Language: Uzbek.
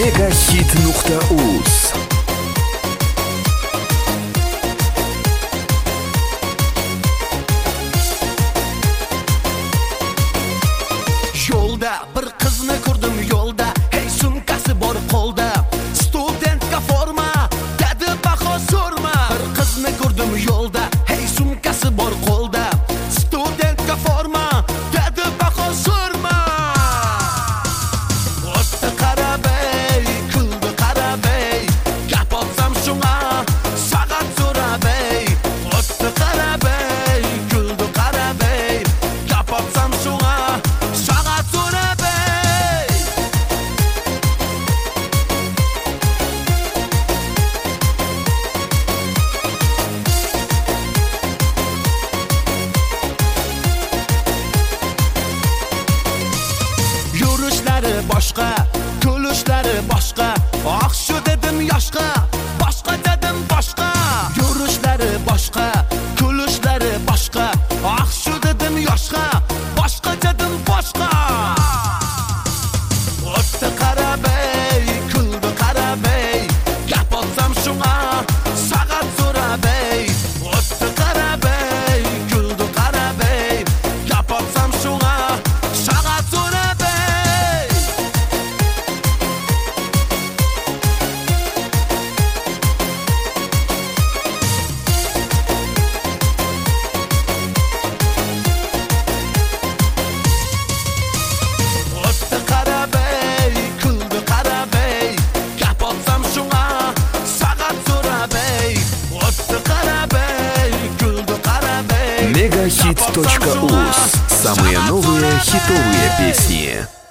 megahit.uz. Yo'lda bir qizni ko'rdim yo'lda, hey sumkasi bor qo'lda, studentga forma, dedi baho so'rma. Bir qizni ko'rdim yo'lda, hey sumkasi bor qo'lda, studentga forma, dedi baho so'rma. O'tdi qarabey, kuldi qarabey, gap otsam shunga, sag'at so'rabey. O'tdi qarabey, kuldi qarabey, gap otsam shunga. Yurishlari boshqa, kulishlari boshqa. Ah shu dedim yoshqa, boshqa dedim boshqa. Yurishlari boshqa, kulishlari boshqa. Ah shu dedim yoshqa, boshqa dedim boshqa. O'tdi qarabey, kuldi qarabey, gap otsam shunga, sag'at so'rabey. O'tdi qarabey, kuldi qarabey, gap otsam shunga, sag'at so'rabey. O'tdi qarabey, kuldi qarabey, gap otsam shunga, sag'at so'rabey. O'tdi qarabey, kuldi qarabey, megahit.uz. Самые новые хитовые песни.